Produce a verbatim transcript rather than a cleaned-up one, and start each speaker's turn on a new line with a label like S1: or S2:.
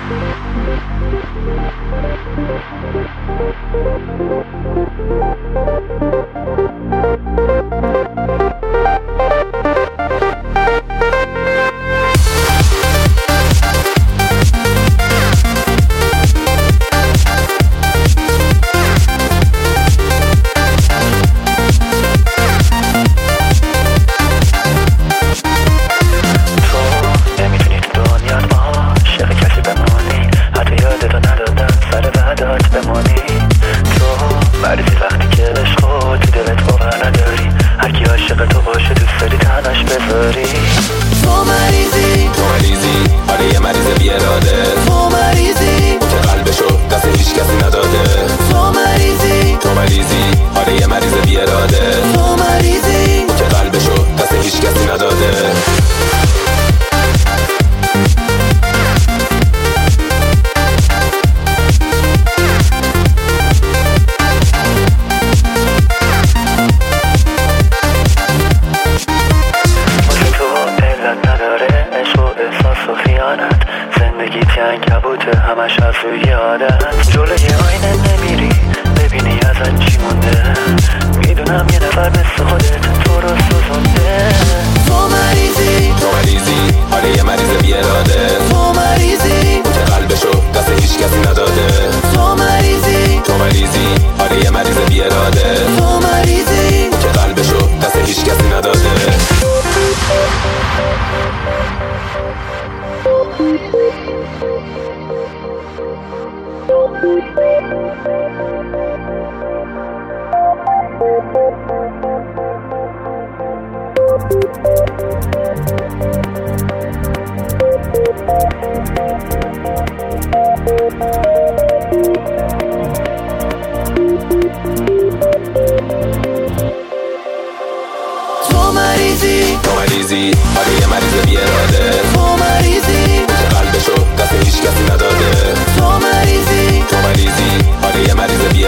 S1: همش از روی عادت جلوی آینه نمیری ببینی ازن چی مونده. میدونم یه نفر مثل خودت تو رو سوزونده.
S2: تو مریضی
S3: تو مریضی آره یه مریض بیاراده.
S2: تو مریضی
S3: که قلبشو دست هیچ کسی نداده.
S2: تو مریضی
S3: تو مریضی آره یه مریض بیاراده.
S2: تو مریضی
S3: که قلبشو دست هیچ کسی نداده.
S2: تو مریضی
S3: تو مریضی آره یه مریض بیاراده.
S2: تو مریضی
S3: که قلبشو دست هیچ کسی نداده.
S2: تو مریضی
S3: تو مریضی آره یه مریض بیاراده.